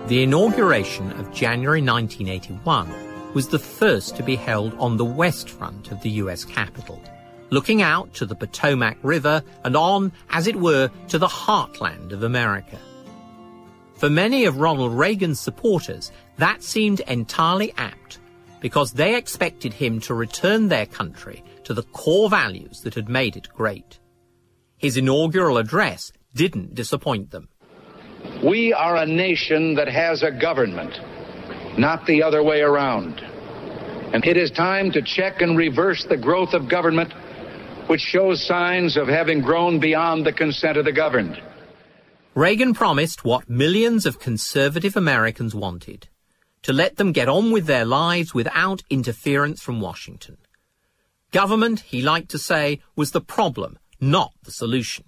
The inauguration of January 1981 was the first to be held on the west front of the US Capitol, looking out to the Potomac River and on, as it were, to the heartland of America. For many of Ronald Reagan's supporters, that seemed entirely apt, because they expected him to return their country to the core values that had made it great. His inaugural address didn't disappoint them. We are a nation that has a government, not the other way around. And it is time to check and reverse the growth of government, which shows signs of having grown beyond the consent of the governed. Reagan promised what millions of conservative Americans wanted, to let them get on with their lives without interference from Washington. Government, he liked to say, was the problem, not the solution.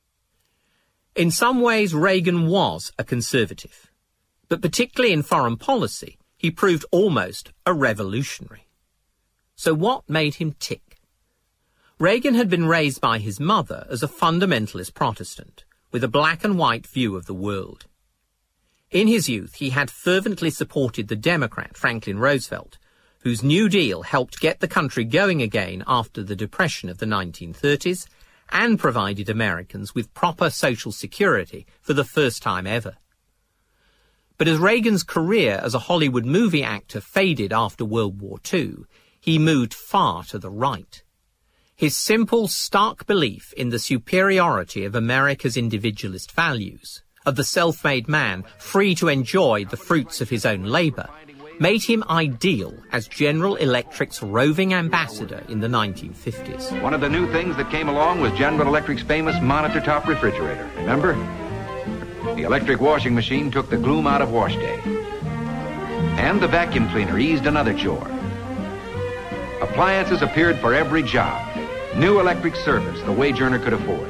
In some ways, Reagan was a conservative, but particularly in foreign policy, he proved almost a revolutionary. So what made him tick? Reagan had been raised by his mother as a fundamentalist Protestant, with a black and white view of the world. In his youth, he had fervently supported the Democrat Franklin Roosevelt, whose New Deal helped get the country going again after the Depression of the 1930s and provided Americans with proper social security for the first time ever. But as Reagan's career as a Hollywood movie actor faded after World War II, he moved far to the right. His simple, stark belief in the superiority of America's individualist values, of the self-made man free to enjoy the fruits of his own labour, made him ideal as General Electric's roving ambassador in the 1950s. One of the new things that came along was General Electric's famous monitor-top refrigerator. Remember? The electric washing machine took the gloom out of wash day. And the vacuum cleaner eased another chore. Appliances appeared for every job. New electric service the wage earner could afford.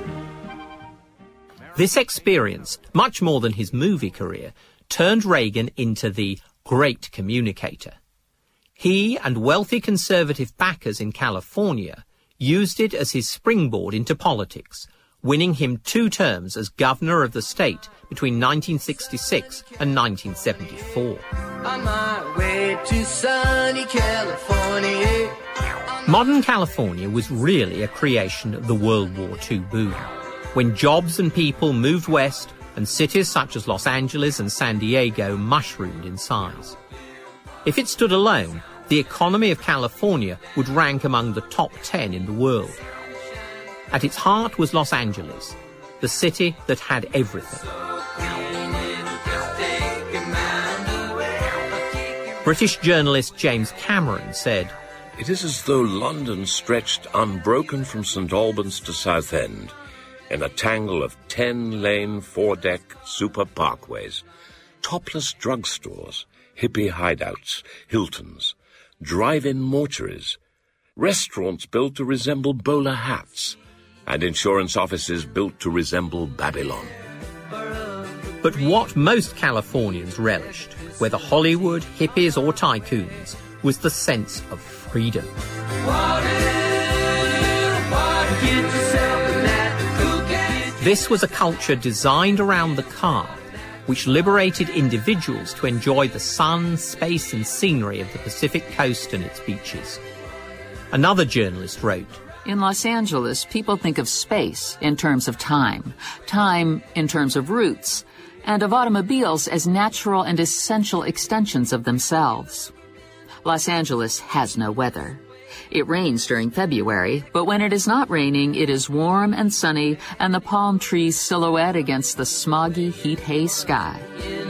This experience, much more than his movie career, turned Reagan into the great communicator. He and wealthy conservative backers in California used it as his springboard into politics, winning him 2 terms as governor of the state between 1966 and 1974. On my way to sunny California. Modern California was really a creation of the World War II boom, when jobs and people moved west and cities such as Los Angeles and San Diego mushroomed in size. If it stood alone, the economy of California would rank among the top 10 in the world. At its heart was Los Angeles, the city that had everything. British journalist James Cameron said, "It is as though London stretched unbroken from St Albans to Southend, in a tangle of 10-lane, 4-deck super parkways, topless drugstores, hippie hideouts, Hiltons, drive-in mortuaries, restaurants built to resemble bowler hats, and insurance offices built to resemble Babylon." But what most Californians relished, whether Hollywood, hippies or tycoons, was the sense of freedom. This was a culture designed around the car, which liberated individuals to enjoy the sun, space and scenery of the Pacific coast and its beaches. Another journalist wrote, "In Los Angeles, people think of space in terms of time in terms of routes, and of automobiles as natural and essential extensions of themselves. Los Angeles has no weather. It rains during February, but when it is not raining, it is warm and sunny, and the palm trees silhouette against the smoggy heat haze sky."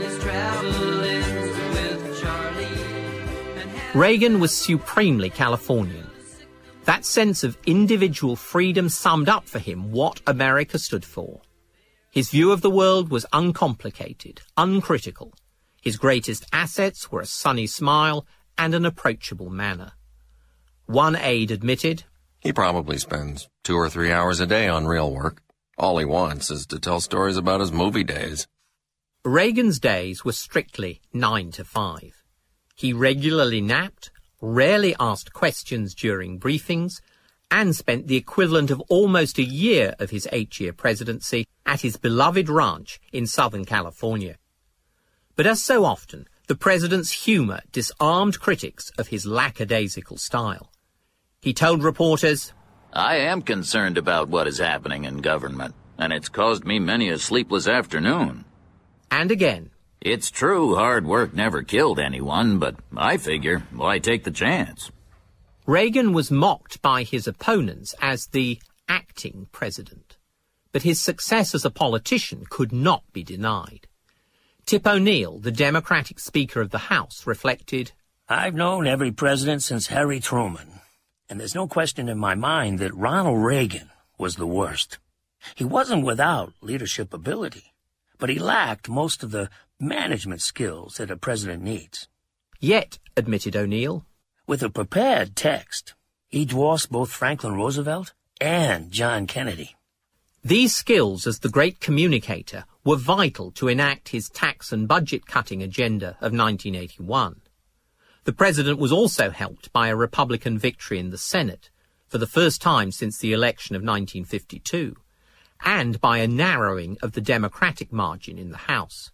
Reagan was supremely Californian. That sense of individual freedom summed up for him what America stood for. His view of the world was uncomplicated, uncritical. His greatest assets were a sunny smile and an approachable manner. One aide admitted, "He probably spends 2 or 3 hours a day on real work. All he wants is to tell stories about his movie days." Reagan's days were strictly 9 to 5. He regularly napped, rarely asked questions during briefings, and spent the equivalent of almost a year of his 8-year presidency at his beloved ranch in Southern California. But as so often, the president's humour disarmed critics of his lackadaisical style. He told reporters, "I am concerned about what is happening in government, and it's caused me many a sleepless afternoon." And again, "It's true hard work never killed anyone, but I figure, why take the chance?" Reagan was mocked by his opponents as the acting president, but his success as a politician could not be denied. Tip O'Neill, the Democratic Speaker of the House, reflected, "I've known every president since Harry Truman, and there's no question in my mind that Ronald Reagan was the worst. He wasn't without leadership ability, but he lacked most of the management skills that a president needs." Yet, admitted O'Neill, with a prepared text, he dwarfs both Franklin Roosevelt and John Kennedy. These skills as the great communicator were vital to enact his tax and budget-cutting agenda of 1981. The president was also helped by a Republican victory in the Senate, for the first time since the election of 1952, and by a narrowing of the Democratic margin in the House.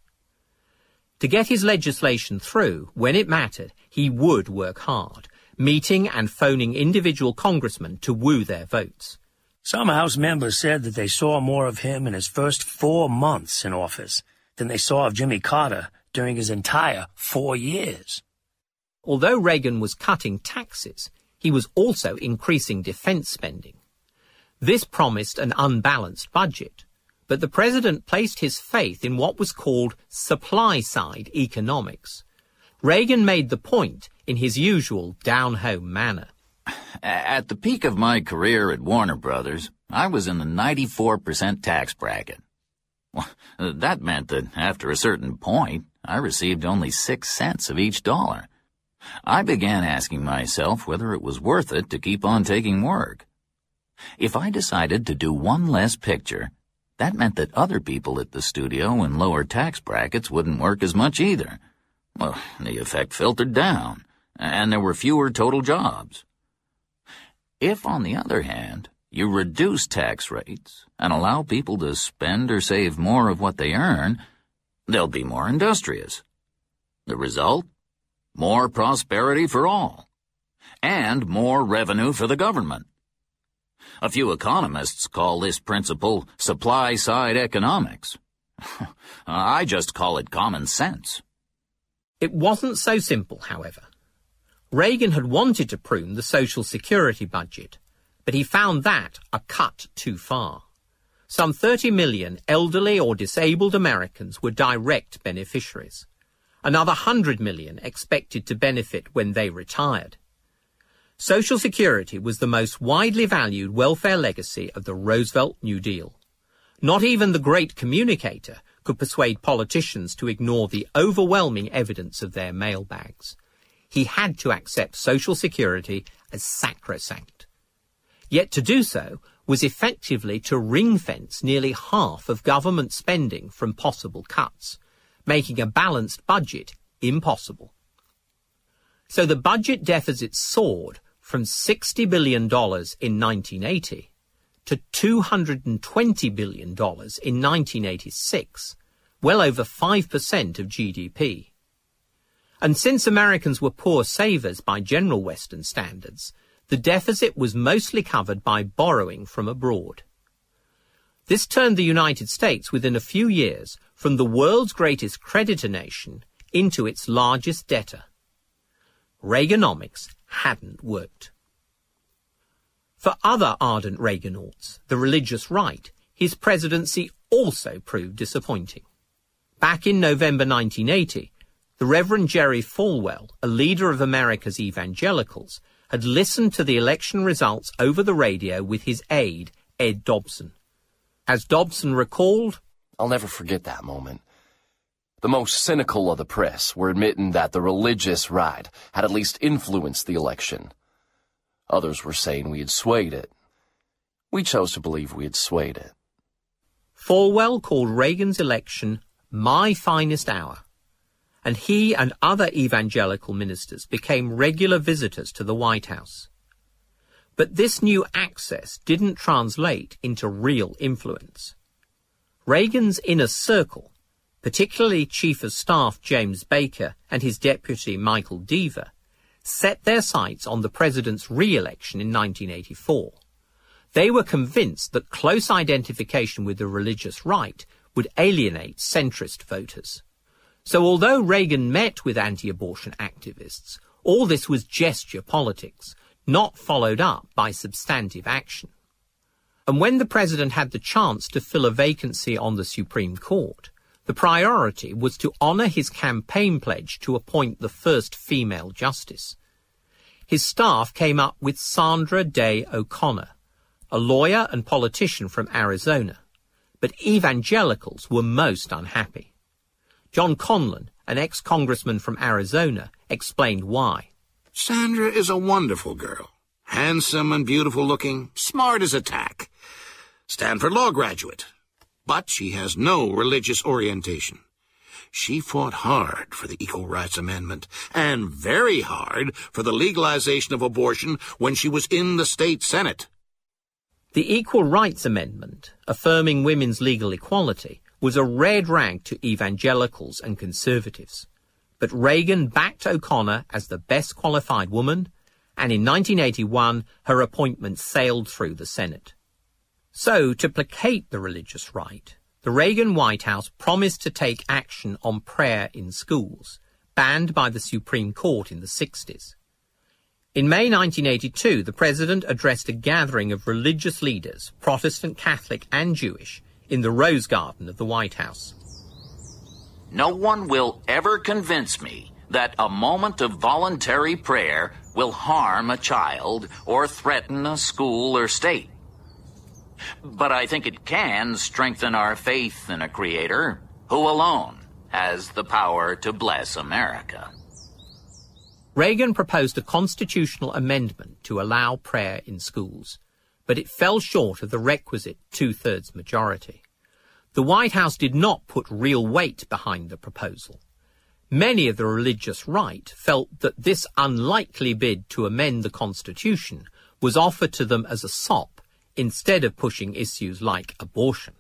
To get his legislation through, when it mattered, he would work hard, meeting and phoning individual congressmen to woo their votes. Some House members said that they saw more of him in his first 4 months in office than they saw of Jimmy Carter during his entire 4 years. Although Reagan was cutting taxes, he was also increasing defense spending. This promised an unbalanced budget, but the president placed his faith in what was called supply-side economics. Reagan made the point in his usual down-home manner. "At the peak of my career at Warner Brothers, I was in the 94% tax bracket. Well, that meant that after a certain point, I received only 6 cents of each dollar. I began asking myself whether it was worth it to keep on taking work. If I decided to do one less picture, that meant that other people at the studio in lower tax brackets wouldn't work as much either. Well, the effect filtered down, and there were fewer total jobs. If, on the other hand, you reduce tax rates and allow people to spend or save more of what they earn, they'll be more industrious. The result? More prosperity for all, and more revenue for the government. A few economists call this principle supply-side economics. I just call it common sense." It wasn't so simple, however. Reagan had wanted to prune the Social Security budget, but he found that a cut too far. Some 30 million elderly or disabled Americans were direct beneficiaries. Another 100 million expected to benefit when they retired. Social Security was the most widely valued welfare legacy of the Roosevelt New Deal. Not even the great communicator could persuade politicians to ignore the overwhelming evidence of their mailbags. He had to accept Social Security as sacrosanct. Yet to do so was effectively to ring-fence nearly half of government spending from possible cuts, making a balanced budget impossible. So the budget deficit soared from $60 billion in 1980 to $220 billion in 1986, well over 5% of GDP. And since Americans were poor savers by general Western standards, the deficit was mostly covered by borrowing from abroad. This turned the United States within a few years from the world's greatest creditor nation into its largest debtor. Reaganomics hadn't worked. For other ardent Reaganauts, the religious right, his presidency also proved disappointing. Back in November 1980, the Reverend Jerry Falwell, a leader of America's evangelicals, had listened to the election results over the radio with his aide, Ed Dobson. As Dobson recalled, "I'll never forget that moment. The most cynical of the press were admitting that the religious right had at least influenced the election. Others were saying we had swayed it. We chose to believe we had swayed it." Falwell called Reagan's election "my finest hour," and he and other evangelical ministers became regular visitors to the White House. But this new access didn't translate into real influence. Reagan's inner circle, particularly Chief of Staff James Baker and his deputy Michael Deaver, set their sights on the president's re-election in 1984. They were convinced that close identification with the religious right would alienate centrist voters. So although Reagan met with anti-abortion activists, all this was gesture politics, not followed up by substantive action. And when the president had the chance to fill a vacancy on the Supreme Court, the priority was to honour his campaign pledge to appoint the first female justice. His staff came up with Sandra Day O'Connor, a lawyer and politician from Arizona, but evangelicals were most unhappy. John Conlon, an ex-congressman from Arizona, explained why. Sandra is a wonderful girl, handsome and beautiful looking, smart as a tack. Stanford Law graduate. But she has no religious orientation. She fought hard for the Equal Rights Amendment and very hard for the legalization of abortion when she was in the state Senate. The Equal Rights Amendment, affirming women's legal equality, was a red rag to evangelicals and conservatives. But Reagan backed O'Connor as the best qualified woman, and in 1981 her appointment sailed through the Senate. So, to placate the religious right, the Reagan White House promised to take action on prayer in schools, banned by the Supreme Court in the 60s. In May 1982, the president addressed a gathering of religious leaders, Protestant, Catholic and Jewish, in the Rose Garden of the White House. No one will ever convince me that a moment of voluntary prayer will harm a child or threaten a school or state. But I think it can strengthen our faith in a Creator who alone has the power to bless America. Reagan proposed a constitutional amendment to allow prayer in schools, but it fell short of the requisite two-thirds majority. The White House did not put real weight behind the proposal. Many of the religious right felt that this unlikely bid to amend the Constitution was offered to them as a sop instead of pushing issues like abortion.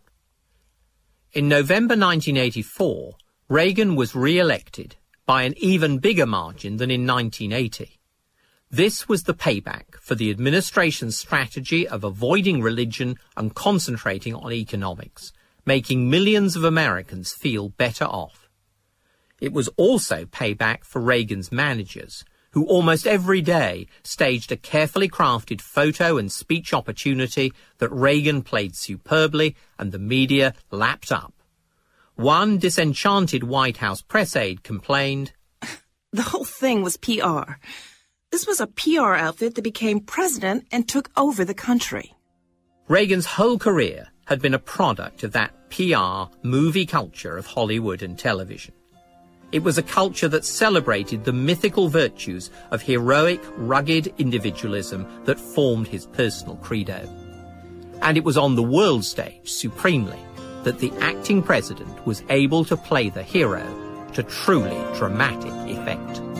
In November 1984, Reagan was re-elected by an even bigger margin than in 1980. This was the payback for the administration's strategy of avoiding religion and concentrating on economics, making millions of Americans feel better off. It was also payback for Reagan's managers, who almost every day staged a carefully crafted photo and speech opportunity that Reagan played superbly and the media lapped up. One disenchanted White House press aide complained, "The whole thing was PR. This was a PR outfit that became president and took over the country." Reagan's whole career had been a product of that PR movie culture of Hollywood and television. It was a culture that celebrated the mythical virtues of heroic, rugged individualism that formed his personal credo. And it was on the world stage, supremely, that the acting president was able to play the hero to truly dramatic effect.